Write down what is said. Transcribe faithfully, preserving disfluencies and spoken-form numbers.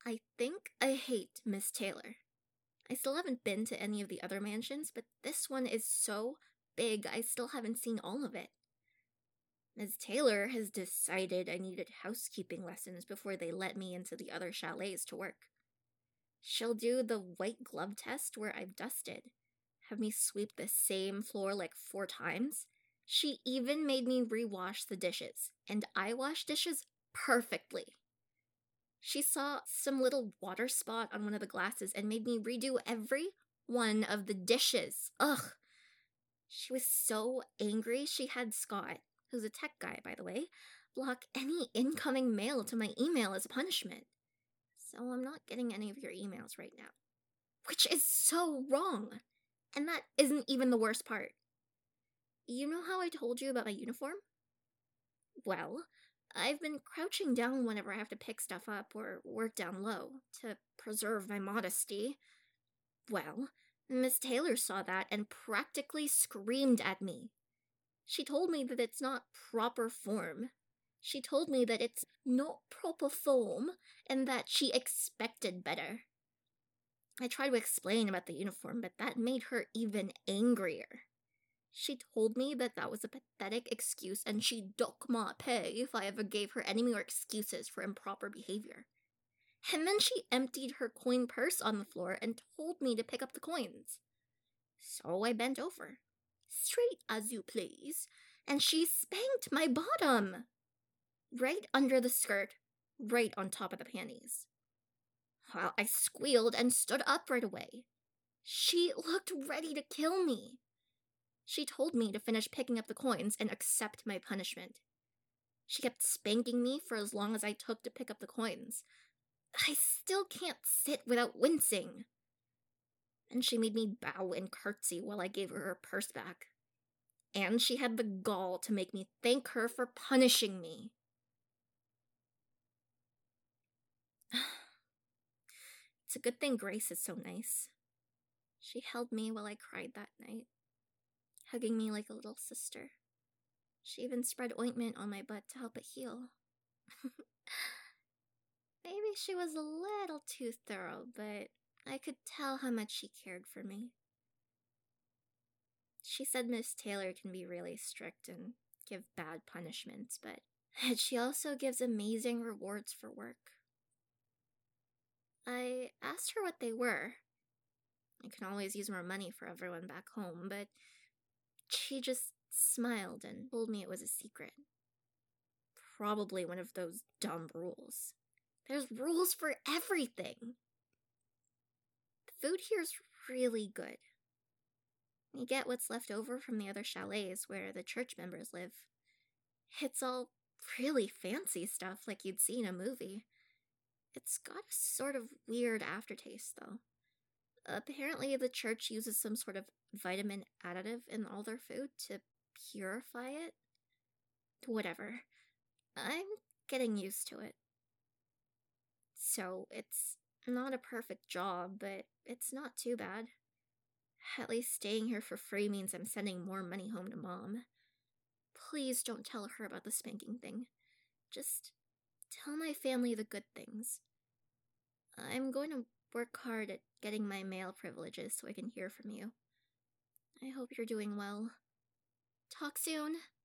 I think I hate Miss Taylor. I still haven't been to any of the other mansions, but this one is so big I still haven't seen all of it. Miss Taylor has decided I needed housekeeping lessons before they let me into the other chalets to work. She'll do the white glove test where I've dusted, have me sweep the same floor like four times. She even made me rewash the dishes, and I wash dishes perfectly. She saw some little water spot on one of the glasses and made me redo every one of the dishes. Ugh. She was so angry she had Scott, who's a tech guy by the way, block any incoming mail to my email as a punishment. So I'm not getting any of your emails right now. Which is so wrong. And that isn't even the worst part. You know how I told you about my uniform? Well, I've been crouching down whenever I have to pick stuff up or work down low to preserve my modesty. Well, Miss Taylor saw that and practically screamed at me. She told me that it's not proper form. She told me that it's not proper form and that she expected better. I tried to explain about the uniform, but that made her even angrier. She told me that that was a pathetic excuse and she'd dock my pay if I ever gave her any more excuses for improper behavior. And then she emptied her coin purse on the floor and told me to pick up the coins. So I bent over, straight as you please, and she spanked my bottom. Right under the skirt, right on top of the panties. Well, I squealed and stood up right away. She looked ready to kill me. She told me to finish picking up the coins and accept my punishment. She kept spanking me for as long as I took to pick up the coins. I still can't sit without wincing. And she made me bow and curtsy while I gave her her purse back. And she had the gall to make me thank her for punishing me. It's a good thing Grace is so nice. She held me while I cried that night, hugging me like a little sister. She even spread ointment on my butt to help it heal. Maybe she was a little too thorough, but I could tell how much she cared for me. She said Miss Taylor can be really strict and give bad punishments, but she also gives amazing rewards for work. I asked her what they were. I can always use more money for everyone back home, but she just smiled and told me it was a secret. Probably one of those dumb rules. There's rules for everything. The food here's really good. You get what's left over from the other chalets where the church members live. It's all really fancy stuff like you'd see in a movie. It's got a sort of weird aftertaste, though. Apparently, the church uses some sort of vitamin additive in all their food to purify it. Whatever. I'm getting used to it. So, it's not a perfect job, but it's not too bad. At least staying here for free means I'm sending more money home to Mom. Please don't tell her about the spanking thing. Just tell my family the good things. I'm going to work hard at getting my mail privileges so I can hear from you. I hope you're doing well. Talk soon.